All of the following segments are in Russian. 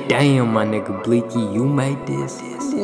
Damn, my nigga Bleaky, you made this?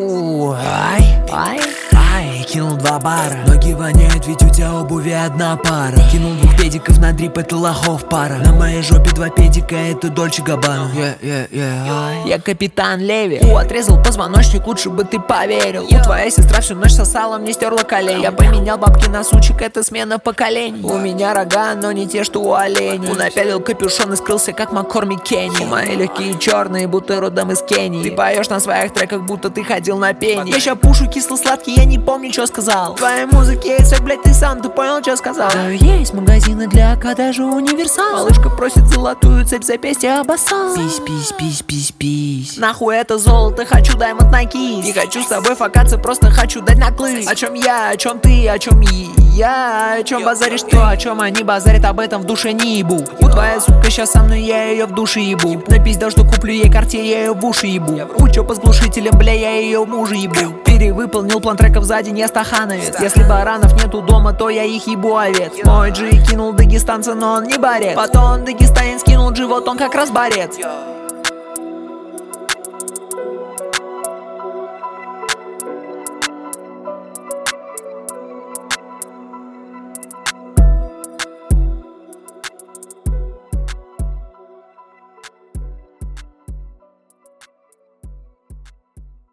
Кинул 2 бара. Ноги воняют, ведь у тебя обуви 1 пара. Кинул 2 педиков на дрип, это лохов пара. На моей жопе 2 педика, это Дольче Габбана. Я капитан Леви. Отрезал позвоночник, лучше бы ты поверил. Твоя сестра всю ночь сосала, мне стерла колени. Я поменял бабки на сучек, это смена поколений. У меня рога, но не те, что у оленей. Напялил капюшон и скрылся, как Маккормик Кенни. Мои легкие черные, будто родом из Кении. Ты поешь на своих треках, будто ты ходил на пение. Я ща пушу кисло-сладкий, я не помню, что сказал. В твоей музыке есть сок, блядь, ты сам, ты понял, что сказал? Да, есть магазины для даже универсал. Малышка просит золотую цепь, запястья обоссал. Пись. Нахуй это золото, хочу даймонд на кисть. Не хочу с тобой факаться, просто хочу дать наклык. О чем я, о чем ты, о чем я, о чем базаришь ты, о чем они базарят, об этом в душе не ебу. У твоя сука сейчас со мной, я ее в душе ебу. Напиздал, что куплю ей Cartier, я ее в уши ебу. Учёпа с глушителем, бля, я ее мужа ебу. Перевыполнил план треков за день, я стахановец. Если баранов нету дома, то я их ебу овец. Мой Джи кинул дагестанца, но он не борец. Потом дагестанец кинул Джи, вот он как раз борец.